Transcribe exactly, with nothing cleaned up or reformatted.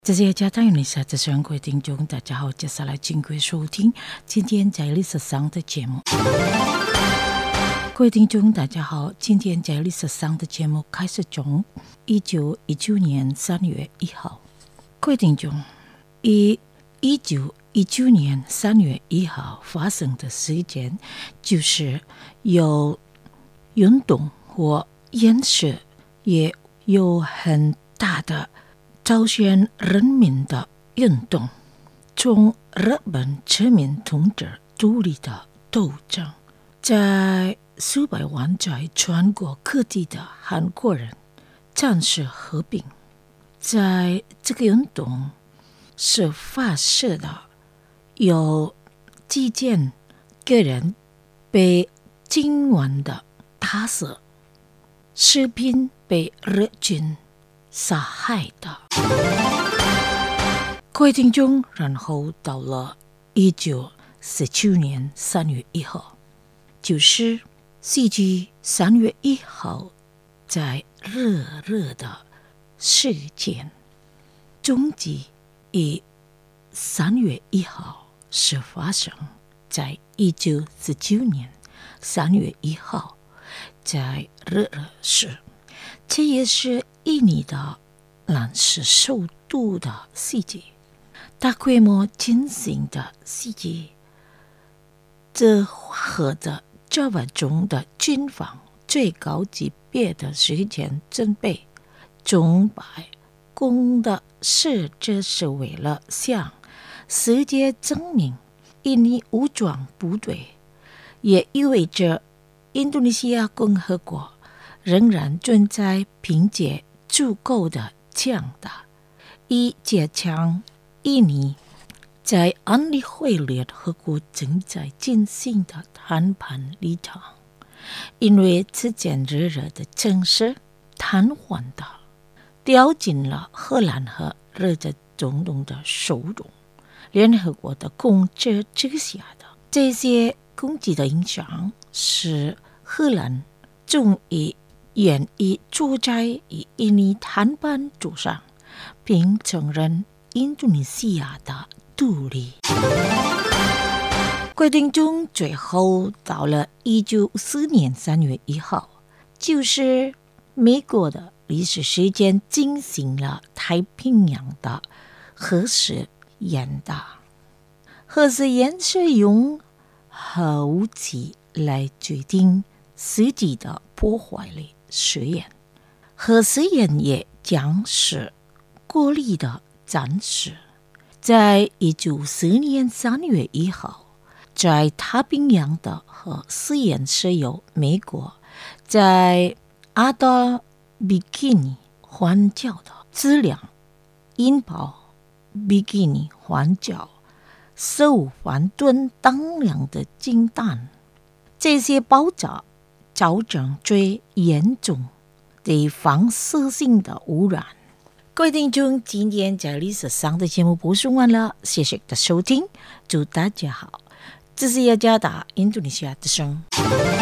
这是家长与你下的生活听众，大家好，接下来请各位收听今天在历史上的节目。各位听众，大家好，今天在历史上的节目开始从一九一九年三月一号。各位听众，以一九一九年三月一号发生的事件，就是有运动或演示，也有很大的朝鲜人民的运动，从日本殖民统治独立的斗争，在数百万在全国各地的韩国人战士合并。在这个运动是发射的有几件个人被今晚的打死，士兵被日军杀害的。各位听众，然后到了一九四九年三月一号，就是世纪三月一号，在热热的事件，终极以三月一号是发生在一九四九年三月一号，在热热市，这也是印尼的南市首都的事迹，大规模进行的事迹，这和着这万中的军方最高级别的时间准备，中白宫的是这是为了向世界证明印尼武装部队，也意味着印度尼西亚共和国仍然存在凭借足够的强大，以加强印尼在安理会联合国正在进行的谈判立场。因为此件热热的正式瘫痪的掉进了荷兰和日本总统的手中，联合国的控制之下的这些攻击的影响，使荷兰终于愿意坐在与印尼谈判桌上，并承认印度尼西亚的独立。规定中最后到了一九五四年三月一号，就是美国的历史时间进行了太平洋的核试验的。核试验是用核武器来决定实际的破坏力实验，核试验也将是国力的展示。在一九五四年三月一号，在太平洋的核试验是由美国在阿达比基尼环礁的质量引爆比基尼环礁十五万吨当量的氢弹，这些爆炸造成最严重的放射性的污染。各位听众，今天在历史上的节目播送完了，谢谢的收听，祝大家好，这是雅加达印度尼西亚之声。